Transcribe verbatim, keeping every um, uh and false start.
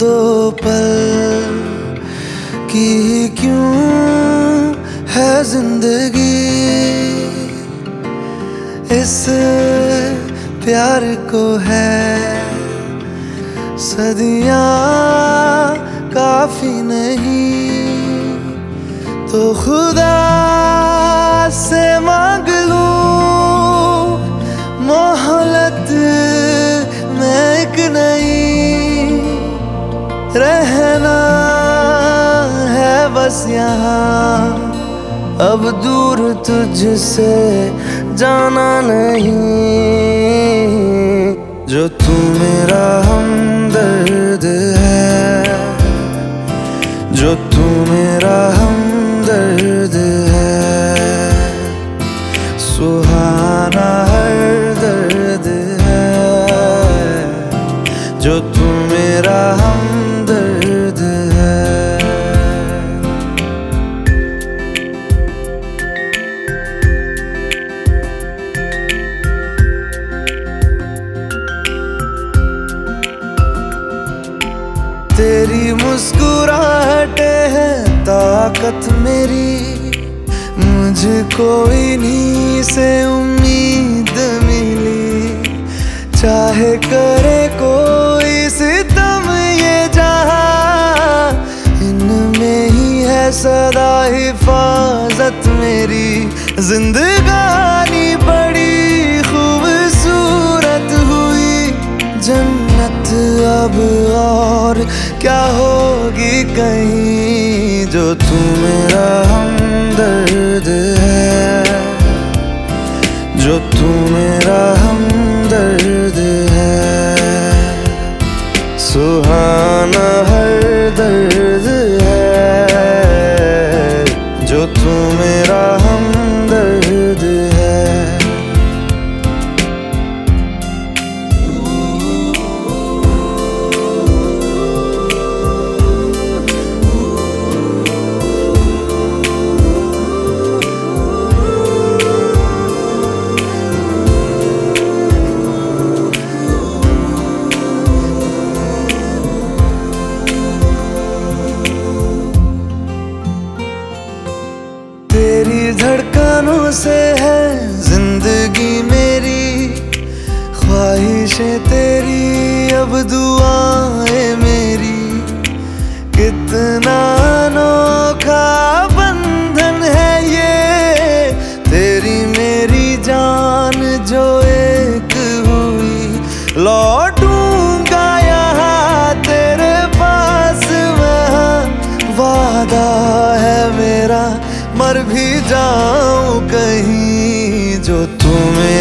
दो पल की क्यों है जिंदगी, इस प्यार को है सदियां काफी नहीं, तो खुदा से मांग लूं मोहलत में एक नहीं, रहना है बस यहाँ, अब दूर तुझसे जाना नहीं। जो तू मेरा हमदर्द है, जो तू मेरा हमदर्द है, सुहाना हर दर्द है, जो तू मेरा हमदर्द है। तेरी मुस्कुराहटें है ताकत मेरी, मुझको इन्हीं से उम्मीद मिली, चाहे करे कोई सितम ये जहां, इनमें ही है सदा हिफाजत मेरी। जिंदगानी बड़ी खूबसूरत हुई, जन्नत अब और क्या होगी कहीं, जो तू मेरा हमदर्द है, जो तू मेरा हमदर्द है, सुहाना हर दर्द है, जो तू मेरा हमदर्द है। तेरी धड़कनों से है जिंदगी मेरी, ख्वाहिशें तेरी अब दुआएं मेरी, कितना अनोखा बंधन है ये, तेरी मेरी जान जो एक हुई, लौटूंगा यहाँ तेरे पास मैं, वादा है मेरा मर भी जाऊं कहीं, जो तू